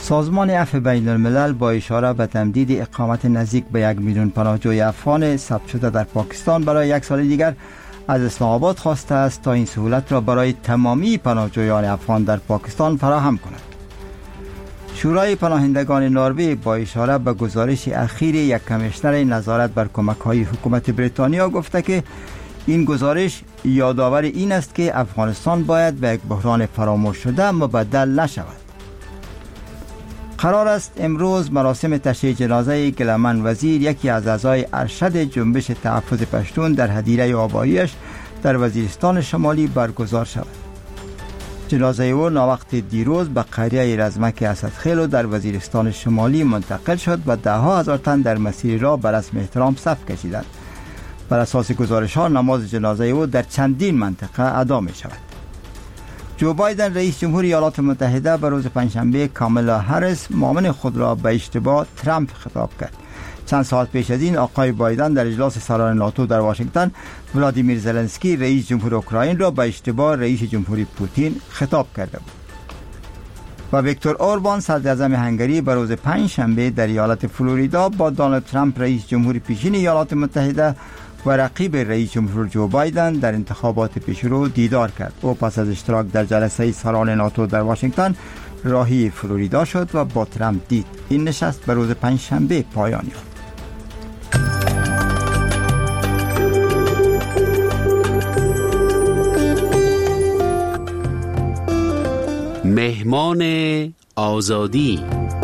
سازمان عفو بین الملل با اشاره به تمدید اقامت نزدیک به 1 میلیون پناهجوی افغان ثبت شده در پاکستان برای 1 سال دیگر از اسلام آباد خواسته است تا این سهولت را برای تمامی پناهجویان افغان در پاکستان فراهم کند. شورای پناهندگان نروژ با اشاره به گزارش اخیر یک کمیشنر نظارت بر کمک‌های حکومت بریتانیا گفته که این گزارش یادآور این است که افغانستان باید به یک بحران فراموش شده مبدل نشود. قرار است امروز مراسم تشییع جنازه گلمن وزیر، یکی از اعضای ارشد جنبش تحفظ پشتون، در هدیره آباییش در وزیرستان شمالی برگزار شود. جنازه او ناوقت دیروز به قریه رزمک اسدخیل در وزیرستان شمالی منتقل شد و ده ها هزار تن در مسیر راه به رسم احترام صف کشیدند. بر اساس گزارش ها نماز جنازه او در چندین منطقه ادا می شود. جو بایدن رئیس جمهوری ایالات متحده به روز پنجشنبه کامالا هریس معاون خود را به اشتباه ترامپ خطاب کرد. چند ساعت پیش از این آقای بایدن در اجلاس سران ناتو در واشنگتن ولادیمیر زلنسکی رئیس جمهور اوکراین را به اشتباه رئیس جمهوری پوتین خطاب کرده بود. و ویکتور اوربان صدر اعظم هنگری به روز پنجشنبه در ایالت فلوریدا با دونالد ترامپ رئیس جمهور پیشین ایالات متحده و رقیب رئیس جمهور جو بایدن در انتخابات پیشرو دیدار کرد. او پس از اشتراک در جلسه سران ناتو در واشنگتن راهی فلوریدا شد و با ترامپ دید. این نشست به روز پنجشنبه پایان یافت. مهمان آزادی.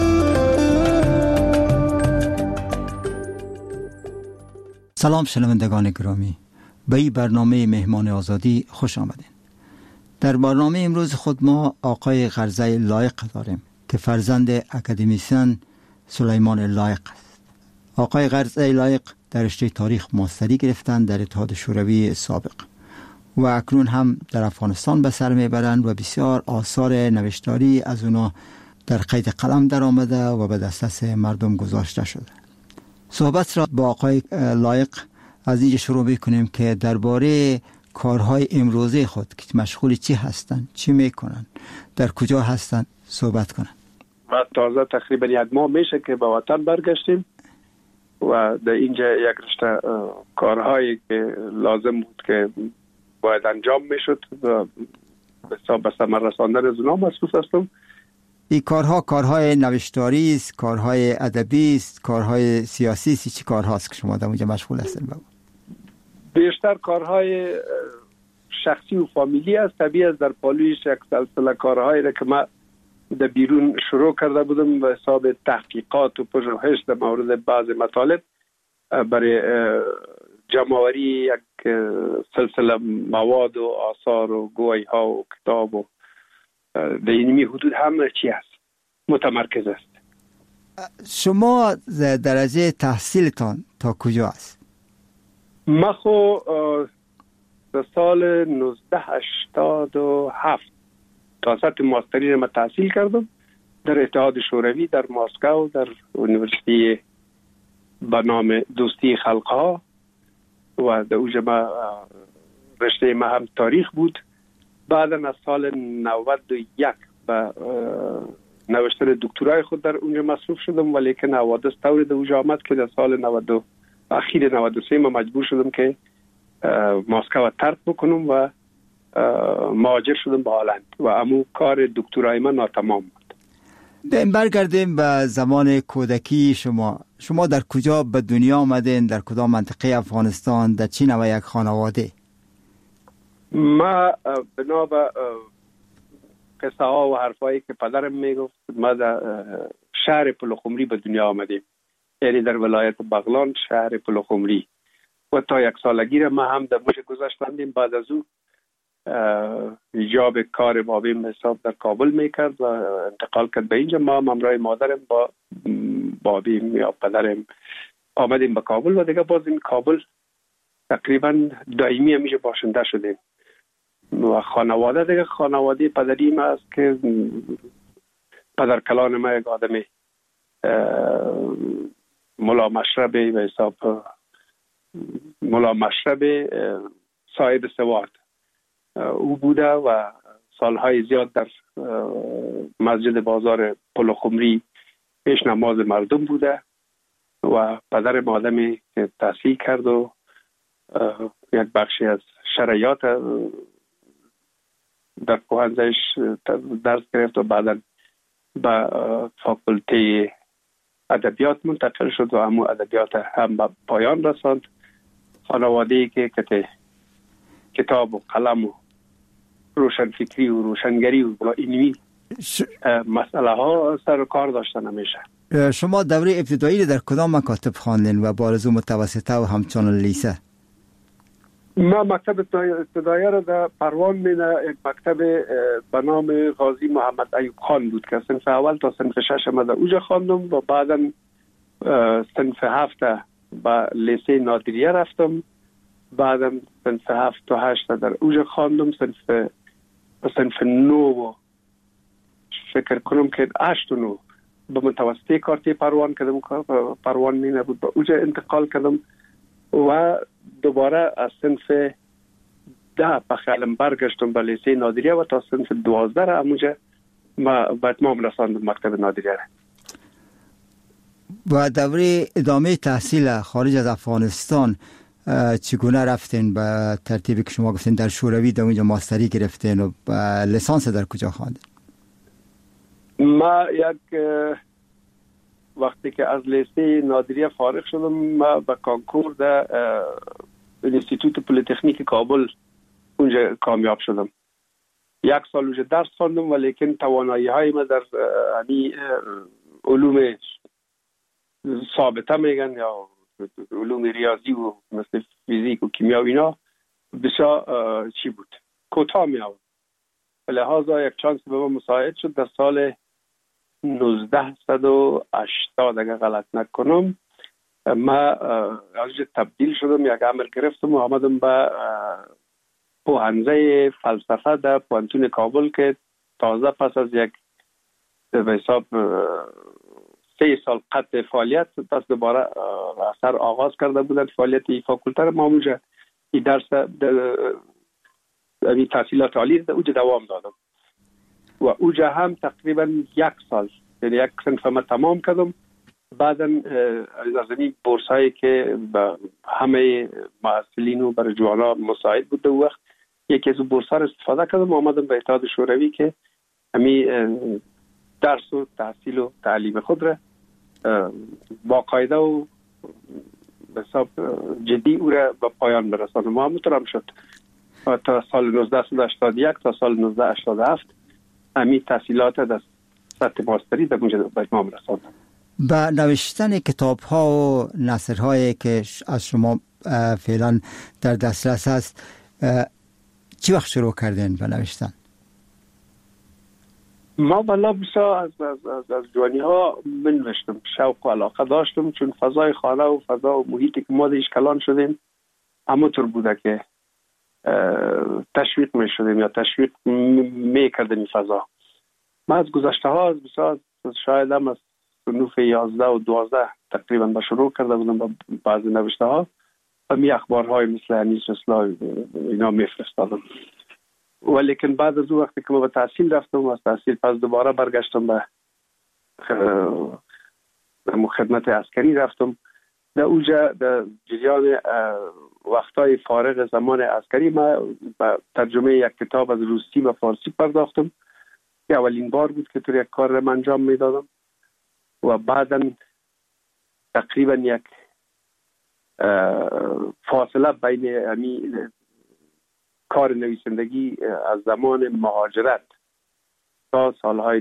سلام شنوندگان گرامی، به این برنامه مهمان آزادی خوش آمدین. در برنامه امروز خود ما آقای غرزه لایق داریم که فرزند اکادمیسین سلیمان لایق است. آقای غرزه لایق در رشته تاریخ ماستری گرفتند در اتحاد شوروی سابق و اکنون هم در افغانستان به سر میبرند و بسیار آثار نوشتاری از اونا در قید قلم در آمده و به دسترس مردم گذاشته شده. صحبت را با آقای لایق از اینجا شروع میکنیم که درباره کارهای امروزی خود که مشغول چی هستند، چی میکنن، در کجا هستند صحبت کنن. ما تازه تقریبا 1 ماه میشه که به وطن برگشتیم و در اینجا یک رشته کارهایی که لازم بود که باید انجام میشد و به ثمر رساندن از اونها مصروف هستم. این کارهای نوشتاری است، کارهای ادبی است، کارهای سیاسی است، چی کارهاست که شما در اونجا مشغول هستین؟ بیشتر کارهای شخصی و فامیلی است. طبیعی است در پالویش یک سلسله کارهایی را که ما در بیرون شروع کرده بودم به حساب تحقیقات و پژوهش در مورد بعض مطالب برای جمع‌آوری یک سلسله مواد و آثار و گواهی ها و کتاب و در اینمی حدود هم چی است متمرکز است. شما درجه تحصیلتان تا کجا است؟ ما خو در سال 1987 تا سطح ماستری ما تحصیل کردم در اتحاد شوروی در مسکو در یونیورسیتی به نام دوستی خلقها و در اوجه ما رشته ما هم تاریخ بود. بعد از سال 91 به نوشتن دکترای خود در اونجا مصروف شدم، ولی که حوادث طوری در اوجه آمد که در سال اخیر 93 ما مجبور شدم که مسکو ترک بکنم و مهاجر شدم به هلند و امو کار دکترای من ناتمام بود. برگردیم به زمان کودکی شما در کجا به دنیا آمدین؟ در کدام منطقه افغانستان؟ در چه نوع یک خانواده؟ ما بنا به قصه ها و حرفایی که پدرم میگفت ما در شهر پلخمری به دنیا آمدیم، یعنی در ولایت بغلان شهر پلخمری و تا 1 سالگی را ما هم در موش گذاشتندیم. بعد از او ایجاب کار بابیم حساب در کابل میکرد و انتقال کرد به اینجا. ما همراه مادرم با بابیم یا پدرم آمدیم به کابل و دیگه باز این کابل تقریبا دائمی همیشه باشنده شدیم و خانواده دیگه خانواده پدری ما است که پدر کلان ما یک آدم ملا مشربی و حساب ملا مشربی صاحب سواد او بوده و سالهای زیاد در مسجد بازار پلخمری پیش نماز مردم بوده و پدر آدمی که تحصیل کرد و یک بخشی از شرایط در پوهنزهش درس گرفت و بعدا به فاکولته ادبیات منتقل شد و همون ادبیات هم به پایان رساند. خانواده‌ای که کتاب و قلم و روشنفکری و روشنگری و اینوی مسئله ها سر و کار داشتن همیشه. شما دوره ابتدایی در کدام مکاتب خواندین و بارزو متوسطه و همچنان لیسه؟ ما مکتب ابتدایی را در پروان یک مکتب به نام قاضی محمد ایوب خان بود که صنف اول تا صنف 6 ما در اوجا خواندم و بعدا صنف 7 به لیسه نادریه رفتم، بعدا صنف 7 تا 8 در اوجا خواندم، صنف 9 فکر کنم که 8 و 9 به متوسطه کارتی پروان کردم، پروان می نبود به اوجا انتقال کردم و دوباره از صنف 10 به خیالم برگشتم به لیسه نادریه و تا صنف 12 را همونجا ما به اتمام رساندم مکتب نادریه را. و دوره ادامه تحصیل خارج از افغانستان چگونه رفتین؟ به ترتیبی که شما گفتین در شوروی در اونجا ماستری گرفتین و لیسانس در کجا خواندین؟ ما وقتی که از لیسه نادریه فارغ شدم ما به کانکور در انستیتوت پلیتکنیک کابل اونجا کامیاب شدم. 1 سال اونجا درس خواندم ولیکن توانایی های ما در علوم ثابته میگن یا علوم ریاضی و مثل فیزیک و کیمیا و اینا بسیار چی بود کوتاه می آورد. لحاظا یک چانس به ما مساعد شد در سال 1980 اگر غلط نکنم ما از تبدیل شدم، یک امر گرفتم و آمدم به پوهنزه فلسفه در پوهنتون کابل که تازه پس از یک به حساب 3 سال قطع فعالیت پس دوباره اثر آغاز کرده بودند فعالیت این فاکولته. ما اونجا این درس این تحصیلات عالی در اونجا دوام دادم و اونجا هم تقریبا 1 سال یعنی 1 صنف ما تمام کردم. بعدا از این بورس هایی که به همه محصلین و برای جوانا مساعد بود اون وقت یکی از بورس ها را استفاده کردم و آمدم به اتحاد شوروی که همین درس و تحصیل و تعلیم خود را باقاعده و به حساب جدی او را به پایان برسانم. ما همونطور شد و تا سال 1981 تا سال 1987 همین تحصیلات در سطح ماستری در اونجا به اتمام رساندم. با نوشتن کتاب ها و نثر هایی که از شما فعلا در دسترس هست چی وقت شروع کردین به نوشتن؟ ما والا بسیار از جوانی ها بنوشتم، شوق و علاقه داشتم چون فضای خانه و فضا و محیطی که ما دیش کلان شدیم همونطور بوده که تشویق می شدیم یا تشویق می کردیم این فضا. ما از گذشته ها از بسیار شاید هم از صنوف 11 و 12 تقریبا با شروع کرده بودم با بعضی نوشته ها و می اخبارهای مثل انیس رسلا اینا می فرستادم. ولیکن بعد از اون وقتی که ما به تحصیل رفتم و از تحصیل پس دوباره برگشتم به خدمت عسکری رفتم. در اونجا در جریان وقتای فارغ زمان عسکری ما به ترجمه یک کتاب از روسی و فارسی پرداختم که اولین بار بود که طور یک کار را انجام میدادم و بعدا تقریبا یک فاصله بین همین کار نویسندگی از زمان مهاجرت تا سالهای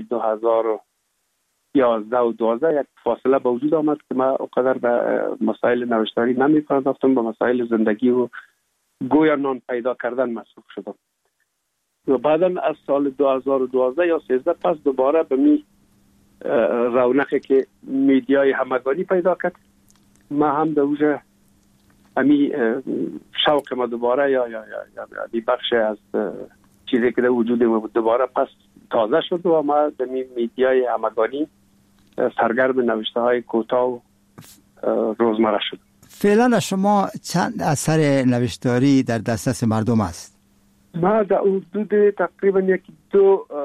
2011 و 12 یک فاصله به وجود آمد که من اونقدر به مسائل نوشتاری نمی پرداختم، به مسائل زندگی و گویا نان پیدا کردن مصروف شدم و بعدا از سال 2012 یا 13 پس دوباره به می رونقی که میدیای همگانی پیدا کرد ما هم در اوجه همی شوق ما دوباره یا بخش از چیزی که در وجود ما بود دوباره پس تازه شد و ما در میدیای همگانی سرگرم نوشته های کوتاه و روزمره شد. فعلا شما چند اثر نوشتاری در دسترس مردم است؟ ما در حدود تقریبا 1-2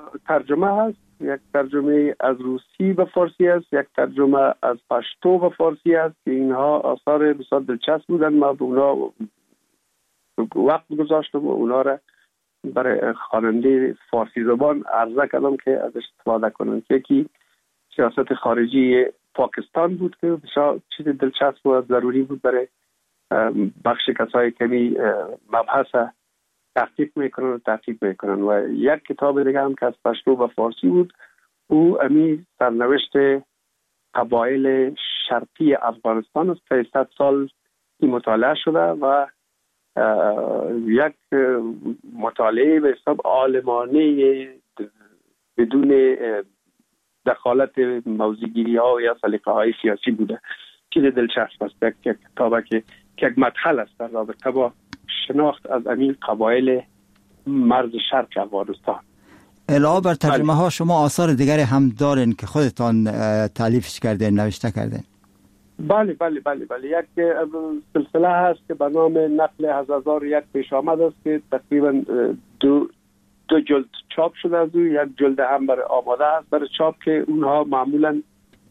ترجمه هست، یک ترجمه از روسی به فارسی است، یک ترجمه از پشتو به فارسی است که اینها آثار بسیار دلچسب بودن. ما به اونا وقت گذاشتم و اونا را برای خواننده فارسی زبان عرضه کردم که ازش استفاده کنن. یکی سیاست خارجی پاکستان بود که بسیار چیز دلچسب و ضروری بود برای بخش کسایی که مبحث تحقیق میکنن و یک کتاب دیگه هم که از پشتو به فارسی بود، او امی سرنوشت قبایل شرقی افغانستان است که 100 سال این مطالعه شده و یک مطالعه به حساب عالمانه بدون دخالت موضوعگیری ها یا سلیقه های سیاسی بوده. چیز دلچسب است. یک کتابه که یک مدخل است در رابطه با شناخت از امین قبایل مرز شرق افغانستان. علاوه بر ترجمه ها شما آثار دیگری هم دارین که خودتان تالیفش کردین، نوشته کردین؟ بله. یک سلسله هست که به نام نقل از 1001 پیش آمد است که تقریبا دو جلد چاپ شده از او. یک جلد هم برای آماده است برای چاپ که اونها معمولا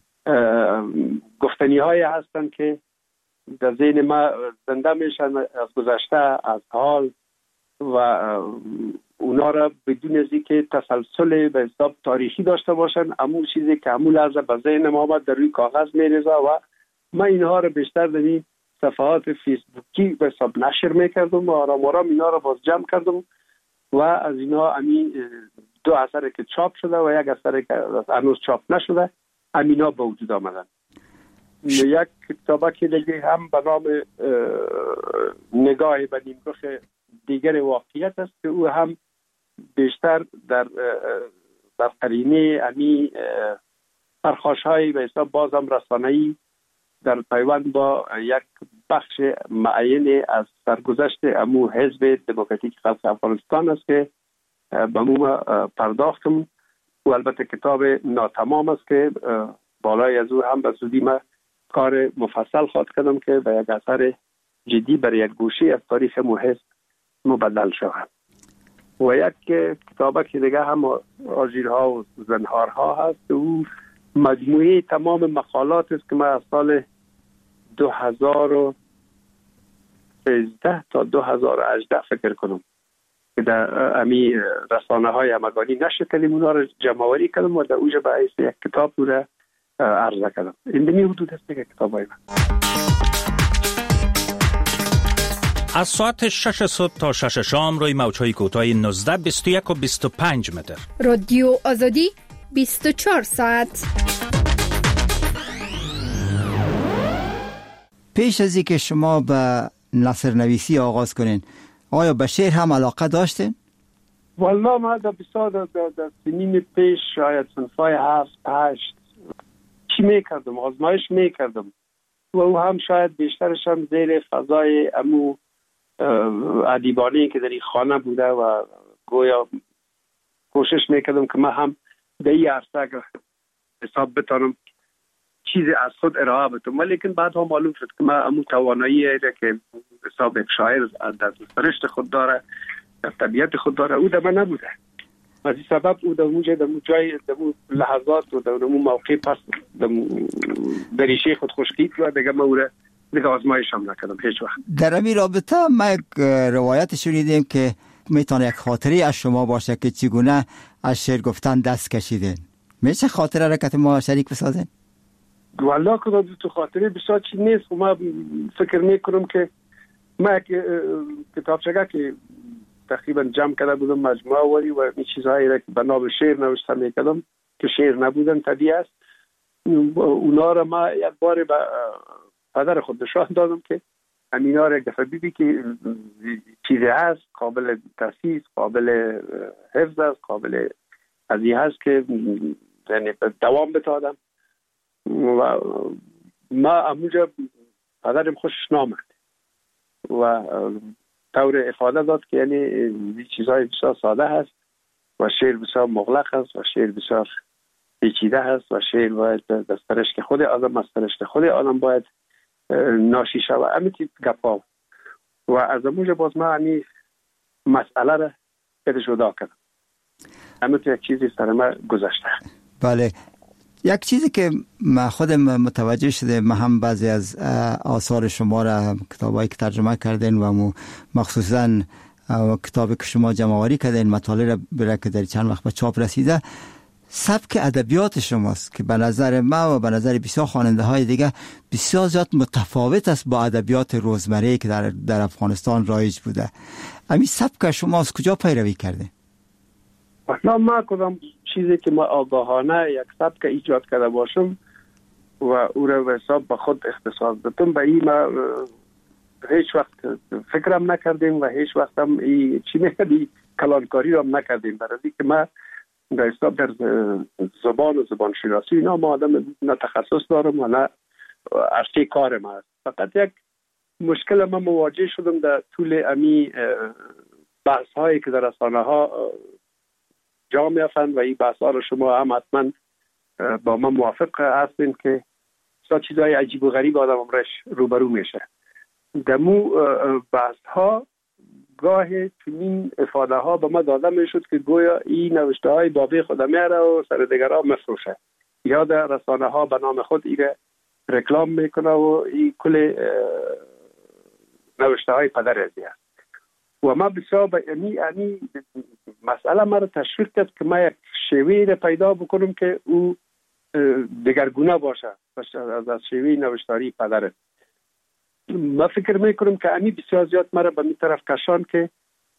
گفتنی های هستند که در ذهن ما زنده میشن از گذشته، از حال و اونا را بدون از اینکه تسلسل به حساب تاریخی داشته باشن، اما چیزی که همون لحظه به ذهن ما آمد در روی کاغذ میریزه و من اینها را بیشتر در این صفحات فیسبوکی به حساب نشر میکردم و آرام اینا را باز جمع کردم و از اینا دو اثر که چاپ شده و یک اثر که هنوز چاپ نشده امینا به وجود آمدن. یک کتابه که دیگه هم به نام نگاه به نیمرخ دیگر واقعیت است که او هم بیشتر در قرینه امی پرخاش‌های به حساب بازم رسانه‌ای در پیوند با یک بخش معین از سرگذشت امو حزب دموکراتیک خلق افغانستان است که به مو پرداختم و البته کتاب ناتمام است که بالای از او هم به زودی ما کار مفصل خواهد کردم که به یک اثر جدی برای یک گوشه از تاریخ حزب مبدل شود. و یک کتابه که دیگه هم آژیرها و زنهارها هست، او مجموعه تمام مقالات است که من از سال 2013 تا 2018 فکر کنم که در امی رسانه های همگانی نشر کردیم، اونا رو جمع‌آوری کردم و در اوجه به حیث یک کتاب رو عرضه کردم. این دمی حدود است که کتاب های من. از ساعت 6 صبح تا 6 شام روی موج‌های کوتاه 19، 21 و 25 متر. رادیو آزادی 24 ساعت. پیش از اینکه شما به نثر نویسی آغاز کنین، آیا به شعر هم علاقه داشتین؟ والا ما در سنین پیش شاید صنفای 7-8 چی میکردم، آزمایش میکردم و او هم شاید بیشترش هم زیر فضای امو ادیبانه‌ای که در این خانه بوده و گویا کوشش میکردم که من هم در این عرصه حساب بتانم چیزی از خود ارائه بدم، ولیکن بعد هم معلوم شد که من امو توانایی که حساب یک شاعر در سرشت خود داره، در طبیعت خود داره، او در من نبوده. از این سبب او در اونجا در جای در لحظات و در اون موقع پس در ریشه خود خشکید و دیگه من او را دیگه آزمایش هم نکردم هیچ وقت. در این رابطه ما یک روایت شنیدیم که میتونه یک خاطره از شما باشه که چگونه از شعر گفتن دست کشیدین. میشه خاطره را که ما شریک بسازین؟ والله که تو خاطره بسیار چیز نیست. ما فکر میکنم که ما یک کتابچه که تقریبا جمع کرده بودم مجموعه ولی و این چیزهایی را که به نام شعر نوشته میکردم که شعر نبودن طبیعی است، اونا را ما یک بار به پدر خود نشان دادم که همینا را یک دفعه بیدی که چیزی هست قابل تاسیس، قابل حفظ است، قابل ازی هست که یعنی دوام بتادم و ما اموجا پدرم خوشش نامد و طور افاده داد که یعنی این چیزهای بسیار ساده هست و شعر بسیار مغلق است و شعر بسیار پیچیده هست و شعر باید دسترش که خود آدم مسترش که خود آدم باید ناشی شود. امیتی گپا و از اموجه باز ما همی مسئله را پیدا جدا کردم. همه یک چیزی سر ما گذشته. بله، یک چیزی که من خودم متوجه شده، من هم بعضی از آثار شما را کتابایی که ترجمه کردین و مخصوصا کتابی که شما جمع‌آوری کردین مطالب را که در چند وقت به چاپ رسیده، سبک ادبیات شماست که به نظر ما و به نظر بسیار خواننده های دیگه بسیار زیاد متفاوت است با ادبیات روزمره که در افغانستان رایج بوده. همین سبک شما از کجا پیروی کرده؟ اصلا ما کدام چیزی که ما آگاهانه یک سبک ایجاد کرده باشم و او را به حساب به خود اختصاص دادم، به این ما هیچ وقت فکرم نکردیم و هیچ وقت هم چی میگی کلانکاری را نکردیم، برای که ما در حساب در زبان و زبان شناسی اینا ما آدم نه تخصص دارم و نه عرصه کار ما است. فقط یک مشکل ما مواجه شدم در طول امی بحث هایی که در رسانه ها جا میافتند و این بحث ها رو شما هم حتما با ما موافق هستین که چیزهای عجیب و غریب آدم امرش روبرو میشه. دمو بحث ها گاه چنین افاده ها به ما داده میشد که گویا این نوشته های بابی خود میاره و سر دیگر ها مفروشه، یا در رسانه ها به نام خود ایره رکلام میکنه و این کل نوشته های پدر ازی است. و ما بسیار به امی مسئله ما رو تشویق کرد که ما یک شیوه رو پیدا بکنم که او دگرگونه باشه از شیوه نوشتاری پدر. ما فکر میکنم که امی بسیار زیاد مرا به می طرف کشان که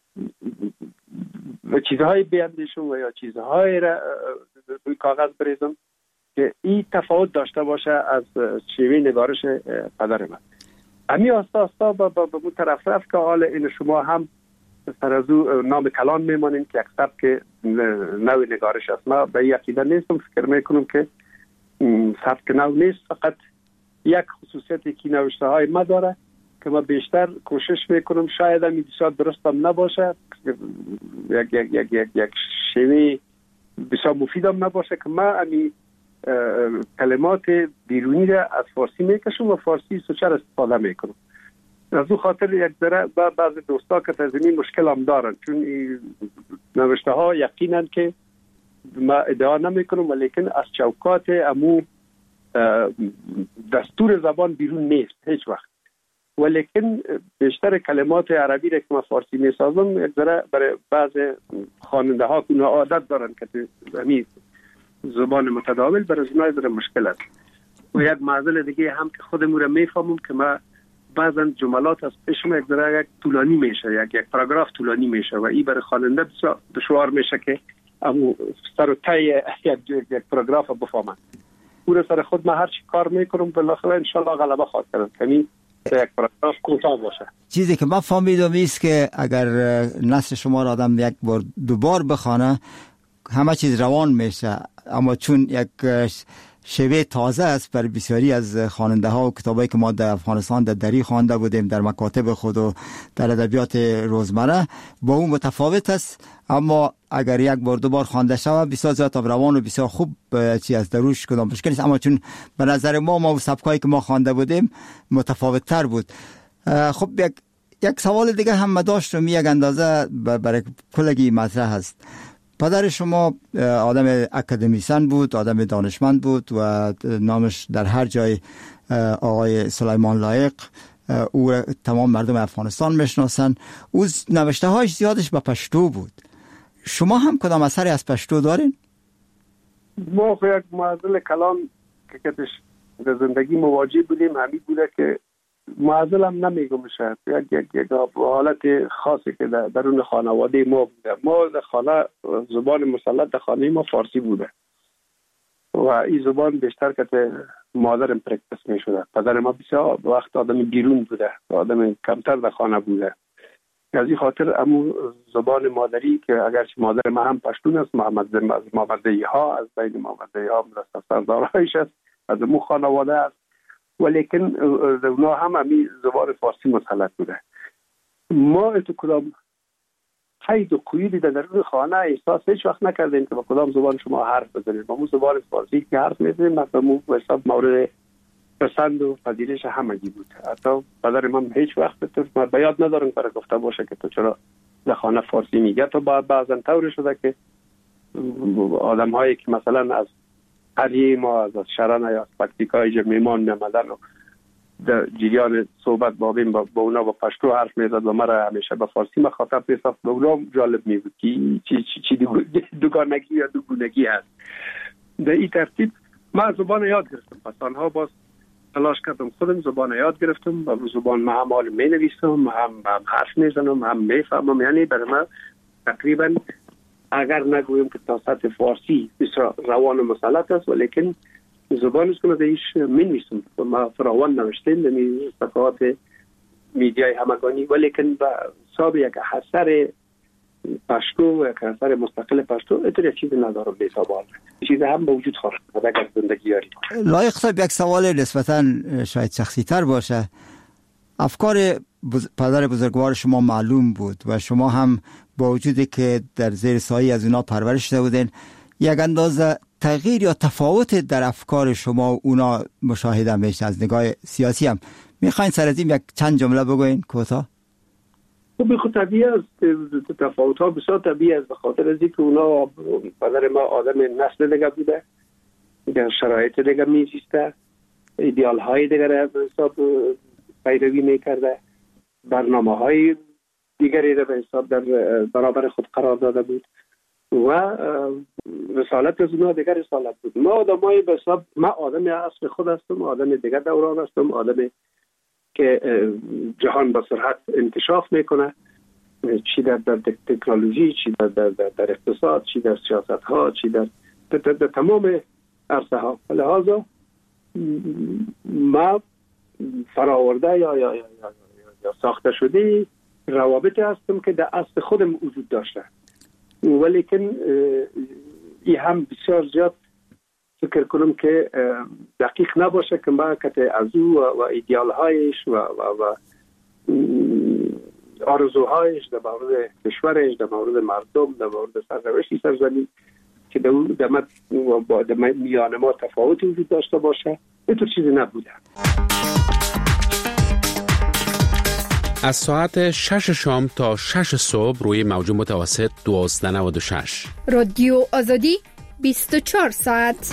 چیزهای بیاندیشم و یا چیزهای را روی کاغذ بریزم که این تفاوت داشته باشه از شیوه نگارش پدر من. امی آستا آستا به اون طرف رفت که حال این شما هم سر از او نام کلان میمانین که یک سبک نوی نگارش است. ما به یقیده نیستم، فکر میکنم که سبک نو نیست، فقط یک خصوصیتی که نوشته های ما داره که ما بیشتر کوشش میکنم شاید هم بسیار درست هم نباشه، یک شیوه بسیار مفید هم نباشه که ما امی کلمات بیرونی را از فارسی میکشم و فارسی سوچر استفاده میکنم. از او خاطر یک ذره بعض دوستا که تزمین مشکل هم دارن، چون نوشته ها یقینا که ما ادعا نمیکنم ولیکن از چوکات امو دستور زبان بیرون نیست هیچ وقت، ولیکن بیشتر کلمات عربی را که ما فارسی میسازم یک ذره برای بعض خواننده ها که عادت دارن که همین زبان متداول برای اونها ذره مشکل است. و یک معضل دیگه هم که خودمون را میفهمم که ما بعضا جملات از پیشم یک ذره طولانی میشه، یک پاراگراف طولانی میشه و این برای خواننده بسیار دشوار میشه که امو سر و ته یک پاراگراف بفهمن. پور سر خود ما هر چی کار میکنم بالاخره انشالله غلبه خواهد کرد که یک پاراگراف کوتاه باشه. چیزی که من فهمیدم است که اگر نثر شما را آدم یک بار دوبار بخونه همه چیز روان میشه، اما چون یک شیوه تازه است بر بسیاری از خواننده ها و کتابایی که ما در افغانستان در دری خوانده بودیم در مکاتب خود و در ادبیات روزمره با اون متفاوت است، اما اگر یک بار دوبار خوانده شود بسیار زیاد روان و بسیار خوب چی از دروش کدام مشکل نیست، اما چون به نظر ما سبکایی که ما خوانده بودیم متفاوت تر بود. خب یک سوال دیگه هم داشتم، یک اندازه برای کلگی مطرح هست. پدر شما آدم اکادمیسن بود، آدم دانشمند بود و نامش در هر جای آقای سلیمان لایق، او تمام مردم افغانستان میشناسن. او نوشته هایش زیادش به پشتو بود. شما هم کدام اثری از پشتو دارین؟ ما یک معضل کلام که کتش در زندگی مواجه بودیم همین بوده که معضل هم نمیگم شاید یک حالت خاصی که درون خانواده ما بوده. ما در خانه زبان مسلط در خانه ما فارسی بوده و این زبان بیشتر که مادرم پرکتس می شده. پدر ما بسیار وقت آدم بیرون بوده، آدم کمتر در خانه بوده. از این خاطر امو زبان مادری که اگرچه مادر ما هم پشتون است، محمدی ها از بین محمدی ها سردارهایش است، از امو خانواده است، ولیکن اونا هم همی زبان فارسی مسلط بوده. ما اتو کدام قید و قیودی در درون خانه احساس هیچ وقت نکردیم که با کدام زبان شما حرف بزنید. با مو زبان فارسی که حرف میزنیم مثلا مو حساب مورد پسند و پذیرش همگی بود. حتی پدر من هیچ وقت تو به یاد ندارم برای گفته باشه که تو چرا در خانه فارسی میگه. تو بعضا طوری شده که آدم هایی که مثلا از قریه ما از شرن یا از پکتیکای جمیمان میامدن و در جریان صحبت با اونا با پشتو حرف میزد و مرا همیشه به فارسی مخاطب میساخت. به اونا جالب میبود که چی دوگانگی یا دوگونگی هست. در این ترتیب من زبان یاد گرفتم. پس آنها باز تلاش کردم خودم زبان یاد گرفتم و زبان ما هم حال می نویسم، هم حرف میزنم، هم میفهمم. یعنی برای من تقریبا اگر نگویم که تا سطح فارسی بسیار روان و مسلط است، ولیکن زبان است که من ایش می نویسم. ما فراوان نوشتیم در صفحات میدیای همگانی، ولیکن به حساب یک اثر پشتو، یک اثر مستقل پشتو اتر یک چیز ندارم به حساب حال. چیز هم به وجود خواهد اگر زندگی یاری. لایق صاحب، یک سوال نسبتاً شاید شخصی تر باشه. افکار پدر بزرگوار شما معلوم بود و شما هم با وجودی که در زیر سایه از اونا پرورش شده بودین، یک اندازه تغییر یا تفاوت در افکار شما و اونا مشاهده میشه از نگاه سیاسی هم. میخواین سر از این یک چند جمله بگوین کوتاه؟ به خود طبیعی است، تفاوت ها بسیار طبیعی است، به خاطر از اینکه اونا پدر ما آدم نسل دیگه بوده، در شرایط دیگه میزیسته، ایدئال های دیگه را به حساب پیروی میکرده، برنامه های دیگری را به حساب در برابر خود قرار داده بود و رسالت از اونا دیگر رسالت بود. ما آدمای به حساب، من آدم اصل خود هستم، آدم دیگر دوران هستم، آدم که جهان با سرعت انکشاف میکنه، چی در تکنولوژی، چی در اقتصاد، چی در سیاست ها، چی در تمام عرصه ها. لحاظا ما فراورده یا ساخته شده روابطی هستم که در اصل خودم وجود داشته، ولیکن این هم بسیار زیاد فکر کنم که دقیق نباشه که ما که از او و ایدئال هایش و آرزوهایش در مورد کشورش، در مورد مردم، در مورد سرنوشت سرزمین که در میان ما تفاوتی وجود داشته باشه، اینطور چیزی نبوده. از ساعت 6 شام تا 6 صبح روی موج متوسط 1296 رادیو آزادی 24 ساعت.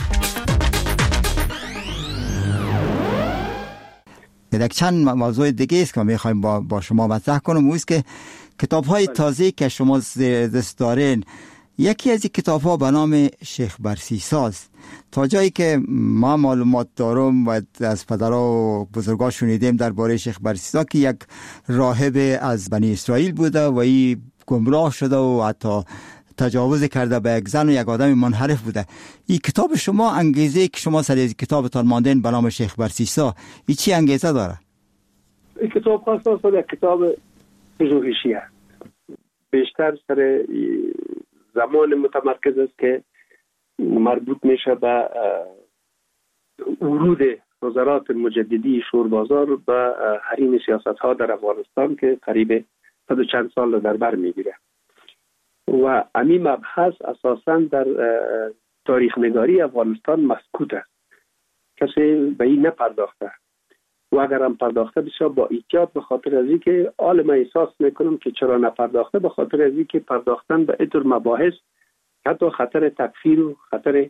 یک چند موضوع دیگه است که میخوایم با شما مطرح کنم، اوست که کتاب‌های تازه که شما دست دارین، یکی از این کتاب‌ها به نام شیخ برسیساست. تا جایی که ما معلومات دارم و از پدرها و بزرگا شنیدیم درباره شیخ برسیسا که یک راهب از بنی اسرائیل بوده و این گمراه شده و حتی تجاوز کرده به یک زن و یک آدم منحرف بوده. این کتاب شما، انگیزه که شما سر از کتابتان ماندین به نام شیخ برسیسا، این چی انگیزه داره؟ این کتاب خاصه یک کتاب پژوهشی است، بیشتر سر زمان متمرکز است که مربوط میشه به ورود وزارات مجددی شوربازار به حریم سیاست ها در افغانستان که قریب 100 چند سال در بر میگیره و همین مبحث اساساً در تاریخ نگاری افغانستان مسکوت است، کسی به این نپرداخته و اگر هم پرداخته بسیار با احتیاط، به خاطر از اینکه حال من احساس میکنم که چرا نپرداخته، به خاطر از اینکه پرداختن به اینطور مباحث حتی خطر تکفیر و خطر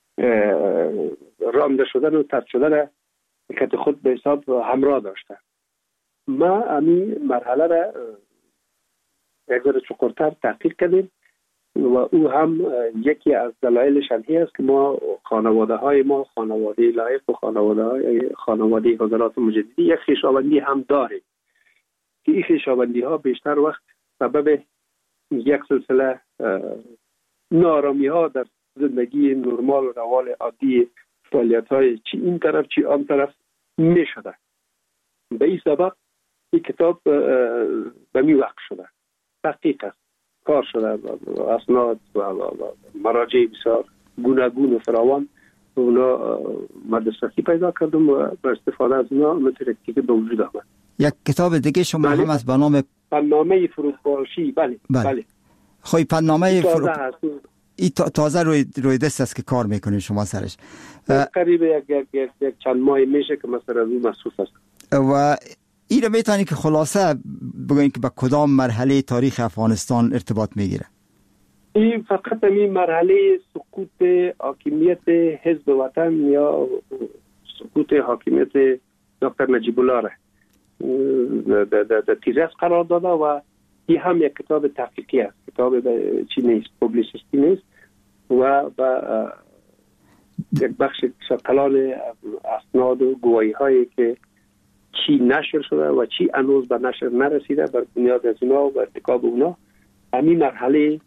رانده شدن و طرد شدن که خود به حساب همراه داشته. ما همین مرحله را یک ذره چقدرتر تحقیق کردیم و او هم یکی از دلایلش همی است که ما خانواده های ما، خانواده لایق و خانواده حضرات مجددی، یک خویشاوندی هم داریم که این خویشاوندی ها بیشتر وقت سبب یک سلسله نارامی ها در زندگی نرمال و روال عادی فعالیت های چی این طرف چی آن طرف می شده. به این سبب این کتاب به می وقت شده، تحقیق است، کار شده، اسناد و مراجع بسیار گوناگون و فراوان اونا مدرستی پیدا کردم و با استفاده از اونا مترکتی به وجود آمد. یک کتاب دیگه شما هم از به نام پنامه فروپاشی. بله. خوی پنامه این تازه روی دست است که کار میکنید شما سرش؟ قریب یک چند ماه میشه که مثلا از اون مصروف است. و این رو میتونی که خلاصه بگوین که به کدام مرحله تاریخ افغانستان ارتباط میگیره؟ این فقط این مرحله سقوط حاکمیت حزب وطن یا سقوط حاکمیت دکتر نجیب الله را در تیرس قرار داده و این هم یک کتاب تحقیقی است، کتاب چی نیست، پوبلیسیستی نیست و یک بخش کلان اسناد و گواهی هایی که چی نشر شده و چی هنوز به نشر نرسیده، بر بنیاد از اونا و ارتکاب اونا همین مرحله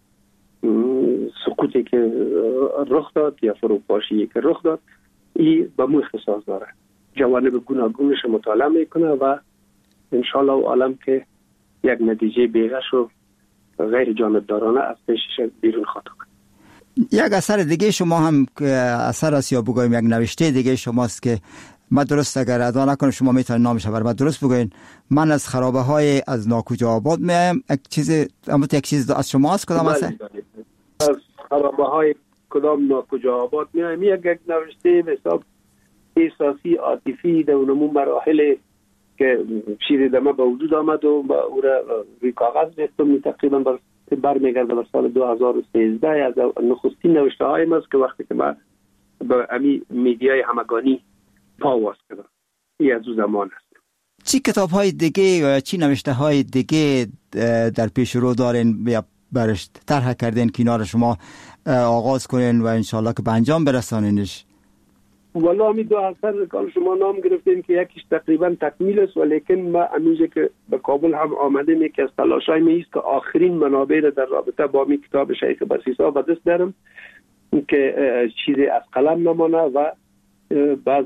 سقوطی که رخ داد یا فروپاشی که رخ داد این به مو اختصاص داره. جوانب گوناگونش مطالعه میکنه و انشالله عالم که یک نتیجه بیغش و غیر جانبدارانه از پیشش بیرون خواهد آمد. یک اثر دیگه شما هم اثر است یا بگویم یک نوشته دیگه شماست که من درست اگر ادا نکنم شما میتونید نامش بر من درست بگوین. من از خرابه های از ناکجا آباد میایم. یک چیز از شماست کدام اثر؟ از خرابه های کدام ناکجا آباد میایم یک نوشته به حساب احساسی عاطفی در اون مراحل که شیر دمه به وجود آمد و او را روی کاغذ ریختم. تقریبا برمیگرده به سال 2013 از نخستین نوشته هایم است که وقتی که من به امی میدیای همگانی پاواز کردم. این از او زمان است. چی کتاب های دیگه یا چی نوشته های دیگه در پیش رو دارین یا برش طرح کردین که اینا رو شما آغاز کنین و انشالله که به انجام برسانینش؟ والا همی دو اثر کار شما نام گرفتین که یکیش تقریبا تکمیل است ولیکن ما همیشه که به کابل هم آمدیم یکی از تلاشای می است که آخرین منابع در رابطه با می کتاب شیخ بسیسا به دست دارم که چیزی از قلم نمانه و بعض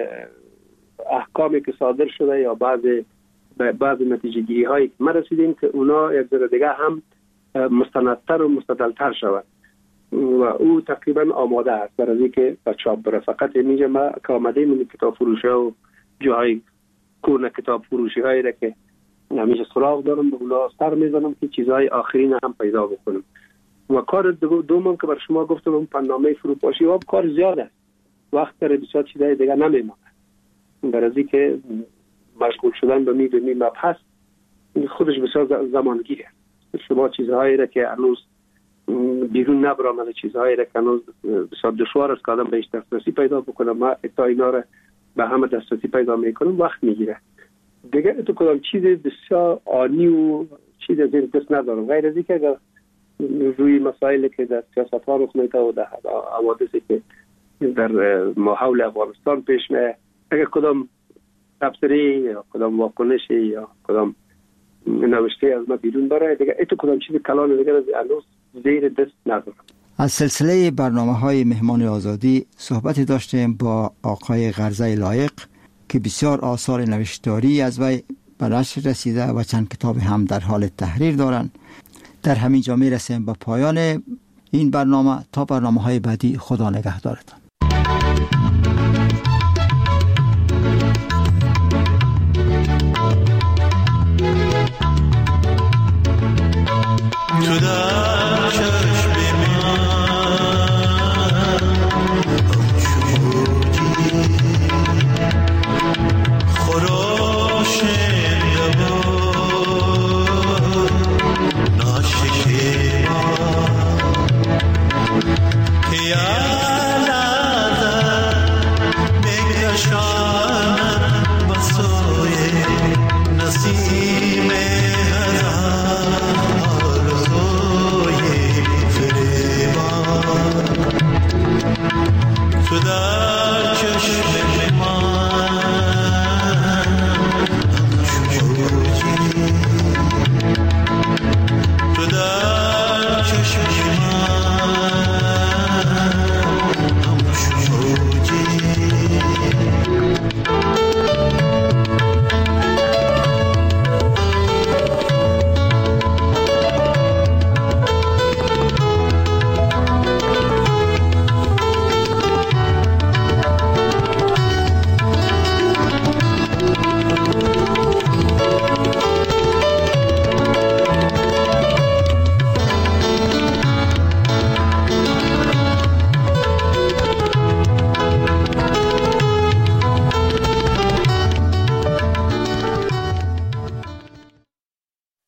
احکامی که صادر شده یا بعض نتیجه گیری هایی که ما رسیدیم که اونا یک ذره دیگه هم مستندتر و مستدلتر شود و او تقریبا آماده است برای اینکه به چاپ بره. فقط اینجا ما که آمده من کتاب فروشی و جاهای کورن کتاب فروشی هایی را که همیشه سراغ دارم به اونا سر میزنم که چیزهای آخرین هم پیدا بکنم. و کار دومم که بر شما گفتم برنامه فروپاشی و کار زیاد است، وقت داره بسیار چیزهای دیگه نمیمونه برای اینکه مشغول شدن به می مبحث خودش بسیار زمانگیره. شما چیزهایی را که هنوز بیرون نبرآمده، چیزهایی را که هنوز بسیار دشوار است که آدم بهش دسترسی پیدا بکنه، ما تا اینا را به همه دسترسی پیدا میکنم وقت میگیره دیگه. تو کدام چیز بسیار آنی و چیز از این دست ندارم غیر از اینکه اگر روی مسائلی که در سیاست ها رخ میده و در حوادثی که در حول افغانستان پیش میاد اگر کدام تبصره یا کدام واکنشی یا کدام نوشته از ما بیرون بره دیگه ایتو کدام چیز کلان دیگه از هنوز زیر دست ندارم. از سلسله برنامه‌های مهمان آزادی صحبتی داشتیم با آقای غرزه لایق که بسیار آثار نوشتاری از وی به نشر رسیده و چند کتاب هم در حال تحریر دارند. در همین جا میرسیم به پایان این برنامه. تا برنامه‌های بعدی خدا نگهدارتان. تو در